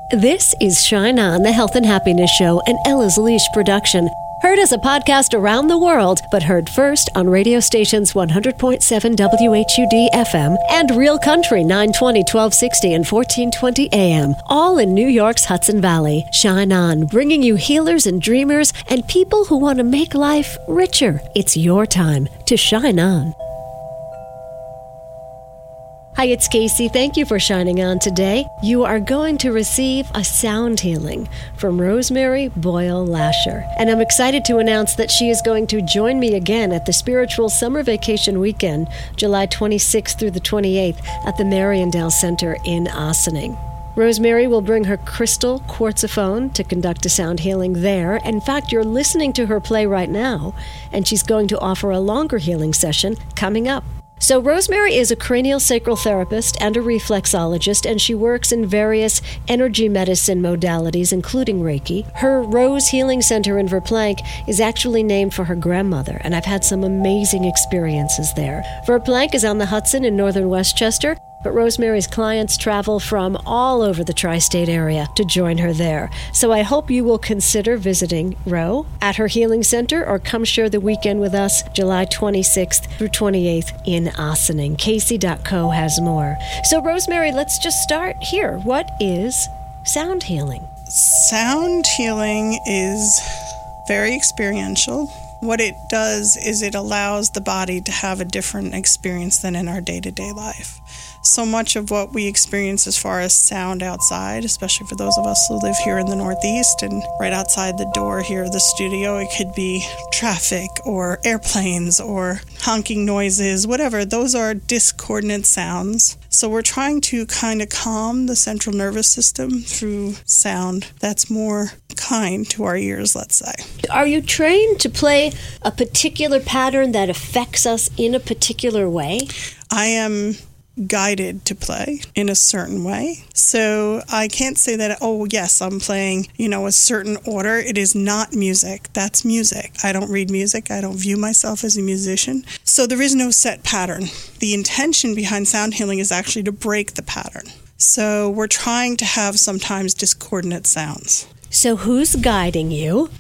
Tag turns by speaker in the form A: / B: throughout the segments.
A: This is Shine On, the Health and Happiness Show, an Ella's Leash production. Heard as a podcast around the world, but heard first on radio stations 100.7 WHUD FM and Real Country 920, 1260, and 1420 AM, all in New York's Hudson Valley. Shine On, bringing you healers and dreamers and people who want to make life richer. It's your time to shine on. Hi, it's Casey. Thank you for shining on today. You are going to receive a sound healing from Rosemary Boyle Lasher. And I'm excited to announce that she is going to join me again at the Spiritual Summer Vacation Weekend, July 26th through the 28th at the Mariandale Center in Ossining. Rosemary will bring her crystal quartzophone to conduct a sound healing there. In fact, you're listening to her play right now, and she's going to offer a longer healing session coming up. So Rosemary is a cranial sacral therapist and a reflexologist, and she works in various energy medicine modalities, including Reiki. Her Rose Healing Center in Verplanck is actually named for her grandmother, and I've had some amazing experiences there. Verplanck is on the Hudson in northern Westchester, but Rosemary's clients travel from all over the tri-state area to join her there. So I hope you will consider visiting Ro at her healing center or come share the weekend with us July 26th through 28th in Ossining. Casey.co has more. So Rosemary, let's just start here. What is sound healing?
B: Sound healing is very experiential. What it does is it allows the body to have a different experience than in our day-to-day life. So much of what we experience as far as sound outside, especially for those of us who live here in the Northeast and right outside the door here of the studio, it could be traffic or airplanes or honking noises, whatever. Those are discordant sounds. So we're trying to kind of calm the central nervous system through sound that's more kind to our ears, let's say.
A: Are you trained to play a particular pattern that affects us in a particular way?
B: I am guided to play in a certain way. So I can't say that, oh, yes, I'm playing, a certain order. It is not music. That's music. I don't read music. I don't view myself as a musician. So there is no set pattern. The intention behind sound healing is actually to break the pattern. So we're trying to have sometimes discordant sounds.
A: So who's guiding you?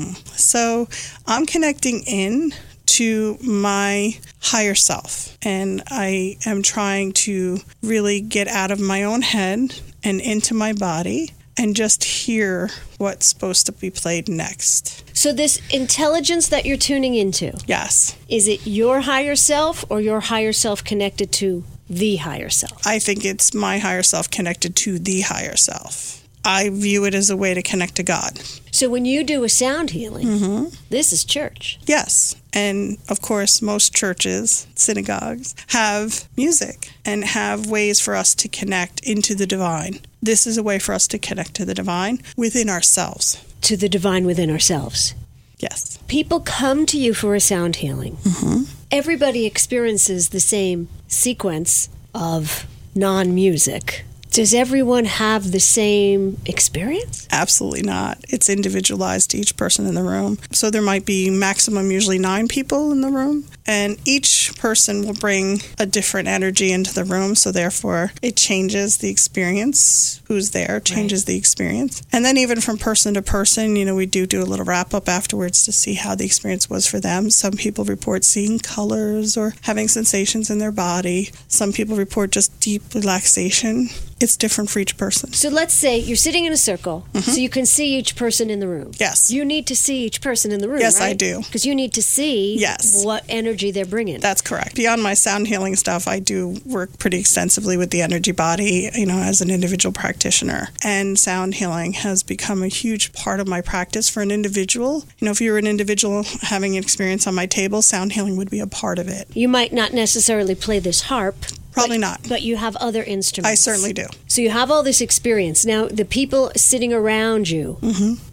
B: So I'm connecting in to my higher self, and I am trying to really get out of my own head and into my body and just hear what's supposed to be played next.
A: So this intelligence that you're tuning into,
B: yes,
A: is it your higher self or your higher self connected to the higher self?
B: I think it's my higher self connected to the higher self. I view it as a way to connect to God.
A: So when you do a sound healing, this is church.
B: Yes. And of course, most churches, synagogues, have music and have ways for us to connect into the divine. This is a way for us to connect to the divine within ourselves.
A: To the divine within ourselves.
B: Yes.
A: People come to you for a sound healing. Everybody experiences the same sequence of non-music. Does everyone have the same experience?
B: Absolutely not. It's individualized to each person in the room. So there might be maximum usually 9 people in the room, and each person will bring a different energy into the room, so therefore it changes the experience. Who's there changes the experience. And then even from person to person, we do a little wrap-up afterwards to see how the experience was for them. Some people report seeing colors or having sensations in their body. Some people report just deep relaxation. It's different for each person.
A: So let's say you're sitting in a circle, so you can see each person in the room.
B: Yes.
A: You need to see each person in the room,
B: yes,
A: right?
B: I do.
A: Because you need to see what energy they're bringing.
B: That's correct. Beyond my sound healing stuff, I do work pretty extensively with the energy body, as an individual practitioner. And sound healing has become a huge part of my practice for an individual. If you're an individual having an experience on my table, sound healing would be a part of it.
A: You might not necessarily play this harp.
B: Probably not.
A: But you have other instruments.
B: I certainly do.
A: So you have all this experience. Now, the people sitting around you,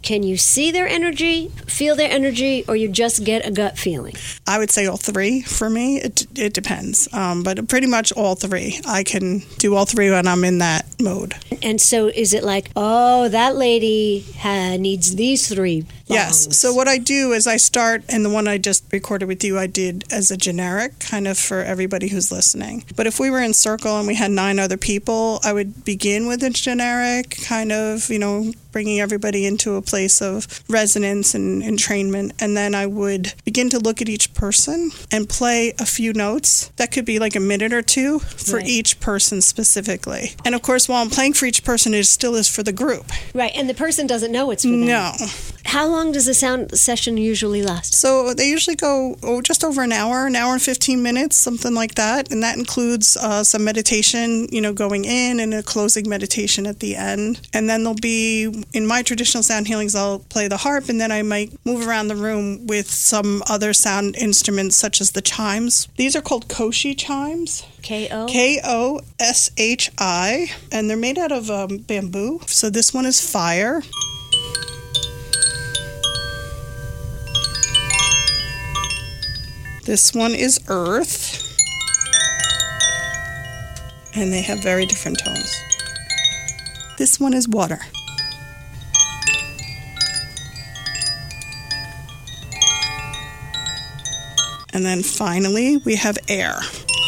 A: Can you see their energy, feel their energy, or you just get a gut feeling?
B: I would say all three for me. It depends, but pretty much all three. I can do all three when I'm in that mode.
A: And so is it like, oh, that lady needs these three bongs?
B: Yes. So what I do is I start, and the one I just recorded with you, I did as a generic, kind of for everybody who's listening. But if we were in circle and we had 9 other people, I would begin with a generic, kind of, bringing everybody into a place of resonance and entrainment. And then I would begin to look at each person and play a few notes. That could be like a minute or two for each person specifically. And of course, while I'm playing for each person, it still is for the group.
A: Right. And the person doesn't know it's for them.
B: No.
A: How long does a sound session usually last?
B: So they usually go just over an hour and 15 minutes, something like that. And that includes some meditation, going in and a closing meditation at the end. And then there'll be, in my traditional sound healings, I'll play the harp, and then I might move around the room with some other sound instruments, such as the chimes. These are called Koshi chimes.
A: K-O?
B: K-O-S-H-I. And they're made out of bamboo. So this one is fire. This one is earth. And they have very different tones. This one is water. And then finally, we have air.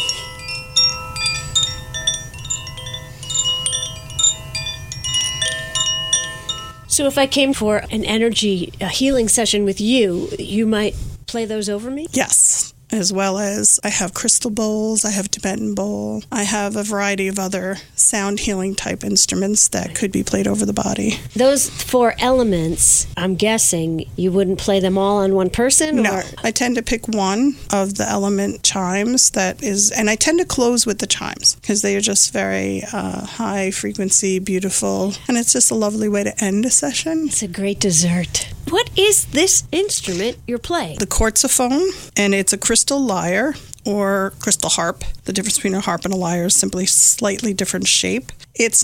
A: So if I came for an energy healing session with you, you might play those over me?
B: Yes. As well as I have crystal bowls, I have Tibetan bowl, I have a variety of other sound healing type instruments that could be played over the body.
A: Those 4 elements, I'm guessing you wouldn't play them all on one person?
B: No, I tend to pick one of the element chimes and I tend to close with the chimes because they are just very high frequency, beautiful, and it's just a lovely way to end a session.
A: It's a great dessert. What is this instrument you're playing?
B: The quartzophone, and it's a crystal lyre or crystal harp. The difference between a harp and a lyre is simply slightly different shape. It's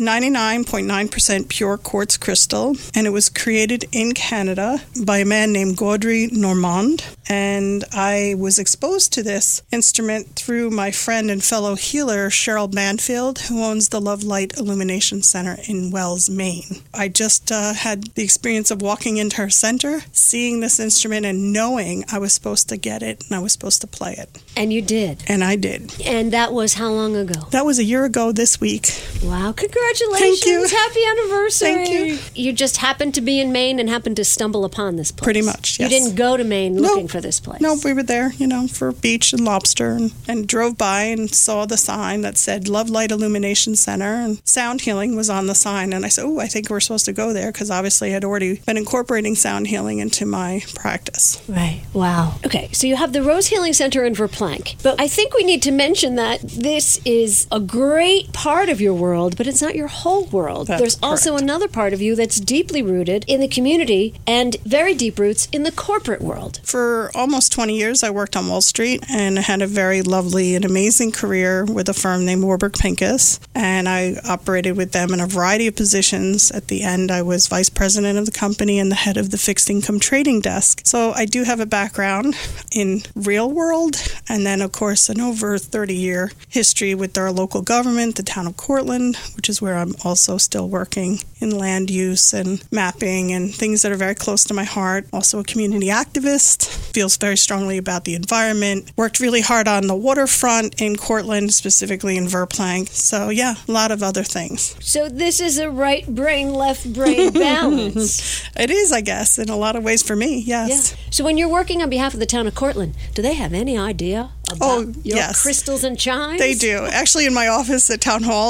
B: 99.9% pure quartz crystal, and it was created in Canada by a man named Gaudry Normand. And I was exposed to this instrument through my friend and fellow healer, Cheryl Banfield, who owns the Love Light Illumination Center in Wells, Maine. I just had the experience of walking into her center, seeing this instrument, and knowing I was supposed to get it and I was supposed to play it.
A: And you did?
B: And I did.
A: And that was how long ago?
B: That was a year ago this week.
A: Wow, congratulations.
B: Thank you.
A: Happy anniversary.
B: Thank you.
A: You just happened to be in Maine and happened to stumble upon this place.
B: Pretty much, yes.
A: You didn't go to Maine looking for this place.
B: No, we were there, for beach and lobster, and drove by and saw the sign that said Love Light Illumination Center, and sound healing was on the sign. And I said, I think we're supposed to go there, because obviously I had already been incorporating sound healing into my practice.
A: Right. Wow. Okay, so you have the Rose Healing Center in Verplanck, but I think we need to mention that this is a great part of your world, but it's not your whole world. There's also another part of you that's deeply rooted in the community and very deep roots in the corporate world.
B: For almost 20 years, I worked on Wall Street and had a very lovely and amazing career with a firm named Warburg Pincus, and I operated with them in a variety of positions. At the end, I was vice president of the company and the head of the fixed income trading desk. So I do have a background in real world, and then, of course, an over 30-year history with our local government, the town of Cortland, which is where I'm also still working in land use and mapping and things that are very close to my heart. Also a community activist, feels very strongly about the environment, worked really hard on the waterfront in Cortland, specifically in Verplanck. So yeah, a lot of other things.
A: So this is a right brain, left brain balance.
B: It is, I guess, in a lot of ways for me, yes.
A: Yeah. So when you're working on behalf of the town of Cortland, do they have any idea about your crystals and chimes?
B: They do. Actually, in my office at Town Hall,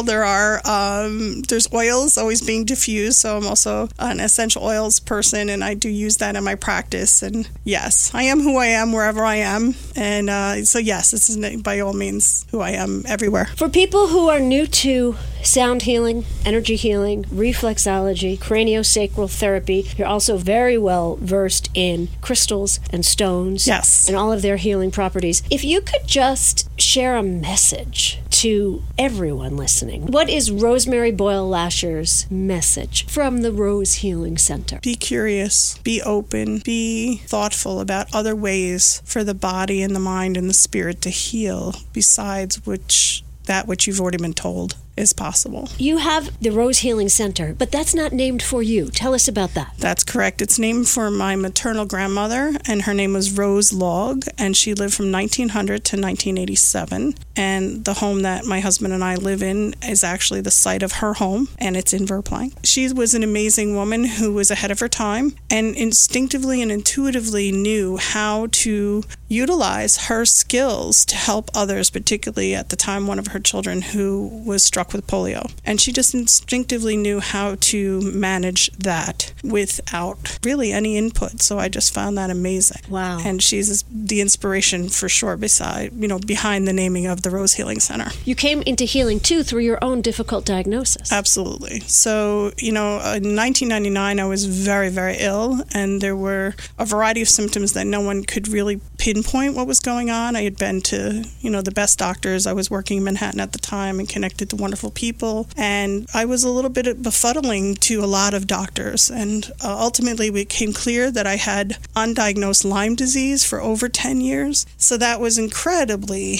B: there's oils always being diffused, so I'm also an essential oils person, and I do use that in my practice. And yes, I am who I am wherever I am. And so yes, this is by all means who I am everywhere.
A: For people who are new to sound healing, energy healing, reflexology, craniosacral therapy, you're also very well versed in crystals and stones.
B: Yes.
A: And all of their healing properties. If you could just share a message to everyone listening. What is Rosemary Boyle Lasher's message from the Rose Healing Center?
B: Be curious, be open, be thoughtful about other ways for the body and the mind and the spirit to heal besides that which you've already been told is possible.
A: You have the Rose Healing Center, but that's not named for you. Tell us about that.
B: That's correct. It's named for my maternal grandmother, and her name was Rose Log, and she lived from 1900 to 1987. And the home that my husband and I live in is actually the site of her home, and it's in Verplank. She was an amazing woman who was ahead of her time and instinctively and intuitively knew how to utilize her skills to help others, particularly at the time one of her children who was struck with polio. And she just instinctively knew how to manage that without really any input. So I just found that amazing.
A: Wow.
B: And she's the inspiration for sure behind the naming of the Rose Healing Center.
A: You came into healing too through your own difficult diagnosis.
B: Absolutely. So, in 1999 I was very, very ill, and there were a variety of symptoms that no one could really pinpoint what was going on. I had been to, the best doctors. I was working in Manhattan at the time and connected to wonderful people. And I was a little bit befuddling to a lot of doctors. And ultimately, it became clear that I had undiagnosed Lyme disease for over 10 years. So that was incredibly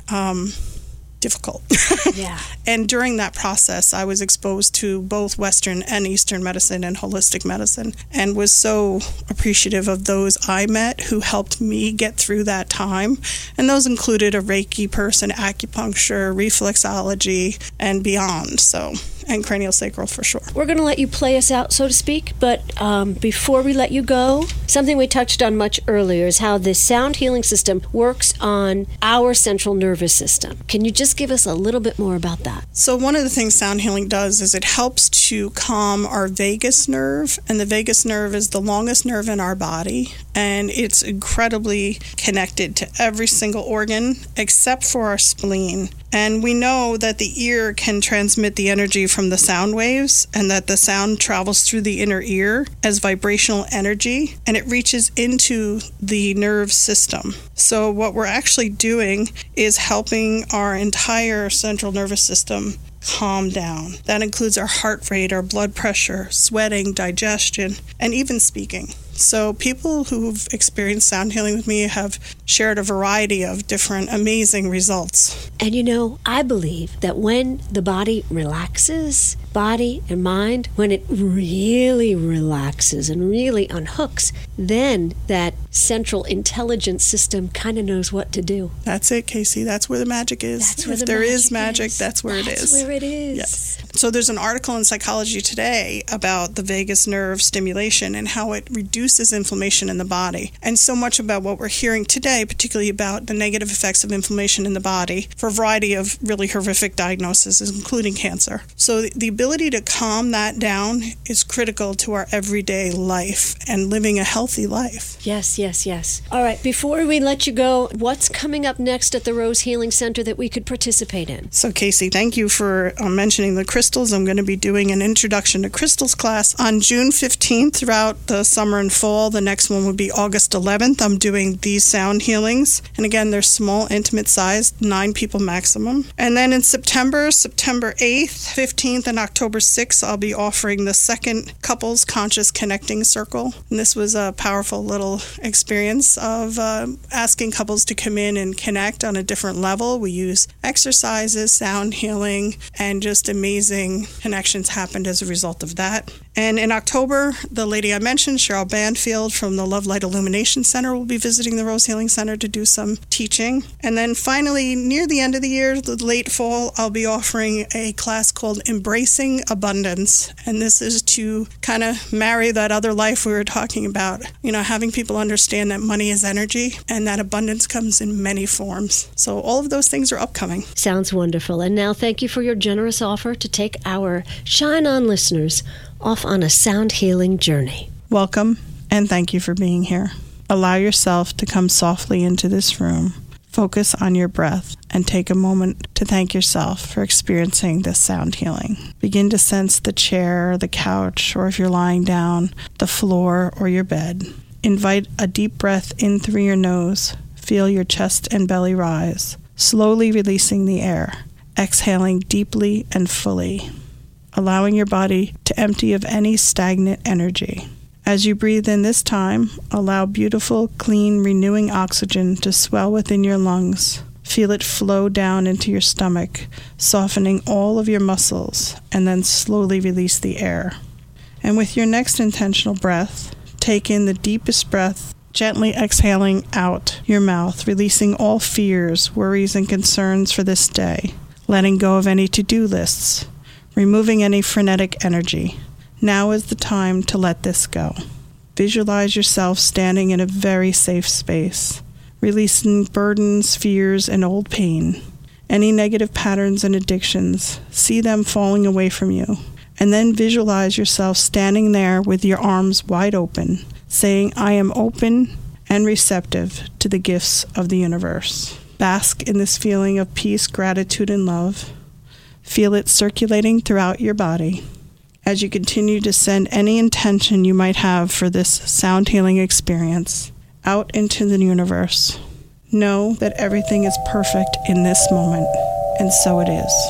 B: difficult.
A: Yeah.
B: And during that process, I was exposed to both Western and Eastern medicine and holistic medicine, and was so appreciative of those I met who helped me get through that time. And those included a Reiki person, acupuncture, reflexology, and beyond. And craniosacral for sure.
A: We're going to let you play us out, so to speak, but before we let you go, something we touched on much earlier is how the sound healing system works on our central nervous system. Can you just give us a little bit more about that?
B: So one of the things sound healing does is it helps to calm our vagus nerve, and the vagus nerve is the longest nerve in our body, and it's incredibly connected to every single organ except for our spleen. And we know that the ear can transmit the energy from the sound waves, and that the sound travels through the inner ear as vibrational energy, and it reaches into the nerve system. So what we're actually doing is helping our entire central nervous system calm down. That includes our heart rate, our blood pressure, sweating, digestion, and even speaking. So people who've experienced sound healing with me have shared a variety of different amazing results.
A: And I believe that when the body relaxes, body and mind, when it really relaxes and really unhooks, then that central intelligence system kind of knows what to do.
B: That's it, Casey. That's where the magic is.
A: If there is magic,
B: that's where it is.
A: That's where it is.
B: Yes. So there's an article in Psychology Today about the vagus nerve stimulation and how it reduces inflammation in the body. And so much about what we're hearing today, particularly about the negative effects of inflammation in the body for a variety of really horrific diagnoses, including cancer. So the ability to calm that down is critical to our everyday life and living a healthy life.
A: Yes. All right, before we let you go, what's coming up next at the Rose Healing Center that we could participate in?
B: So, Casey, thank you for mentioning the crystals. I'm going to be doing an Introduction to Crystals class on June 15th throughout the summer and fall. The next one would be August 11th. I'm doing these sound healings. And again, they're small, intimate sized, 9 people maximum. And then in September 8th, 15th, and October 6th, I'll be offering the second Couples Conscious Connecting Circle. And this was a powerful little experience of asking couples to come in and connect on a different level. We use exercises, sound healing, and just amazing connections happened as a result of that. And in October, the lady I mentioned, Cheryl Banfield from the Love Light Illumination Center, will be visiting the Rose Healing Center to do some teaching. And then finally, near the end of the year, the late fall, I'll be offering a class called Embracing Abundance. And this is to kind of marry that other life we were talking about, having people understand that money is energy and that abundance comes in many forms. So all of those things are upcoming.
A: Sounds wonderful. And now thank you for your generous offer to take our Shine On listeners off on a sound healing journey.
B: Welcome, and thank you for being here. Allow yourself to come softly into this room. Focus on your breath and take a moment to thank yourself for experiencing this sound healing. Begin to sense the chair, the couch, or if you're lying down, the floor or your bed. Invite a deep breath in through your nose. Feel your chest and belly rise, slowly releasing the air. exhaling deeply and fully, allowing your body to empty of any stagnant energy. As you breathe in this time, allow beautiful, clean, renewing oxygen to swell within your lungs. Feel it flow down into your stomach, softening all of your muscles, and then slowly release the air. And with your next intentional breath, take in the deepest breath, gently exhaling out your mouth, releasing all fears, worries, and concerns for this day, letting go of any to-do lists, removing any frenetic energy. Now is the time to let this go. Visualize yourself standing in a very safe space, releasing burdens, fears, and old pain. Any negative patterns and addictions, see them falling away from you. And then visualize yourself standing there with your arms wide open, saying, I am open and receptive to the gifts of the universe. Bask in this feeling of peace, gratitude, and love. Feel it circulating throughout your body as you continue to send any intention you might have for this sound healing experience out into the universe. Know that everything is perfect in this moment, and so it is.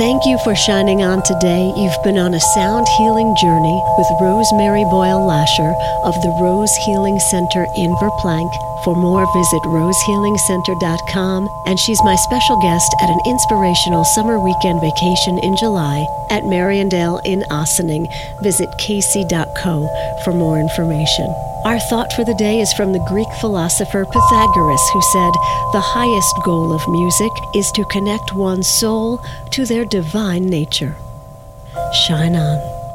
A: Thank you for shining on today. You've been on a sound healing journey with Rosemary Boyle Lasher of the Rose Healing Center in Verplanck. For more, visit rosehealingcenter.com, and she's my special guest at an inspirational summer weekend vacation in July at Mariandale in Ossining. Visit casey.co for more information. Our thought for the day is from the Greek philosopher Pythagoras, who said, "The highest goal of music is to connect one's soul to their divine nature." Shine on.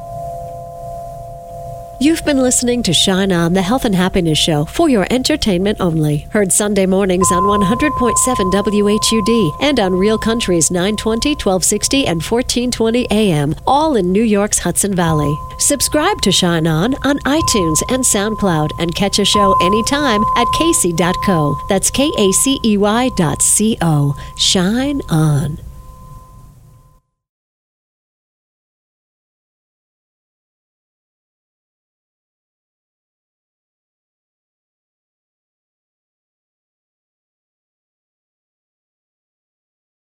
A: You've been listening to Shine On, the Health and Happiness Show, for your entertainment only. Heard Sunday mornings on 100.7 WHUD and on Real Country's 920, 1260, and 1420 AM, all in New York's Hudson Valley. Subscribe to Shine On iTunes and SoundCloud, and catch a show anytime at casey.co. That's KACEY.co. Shine on.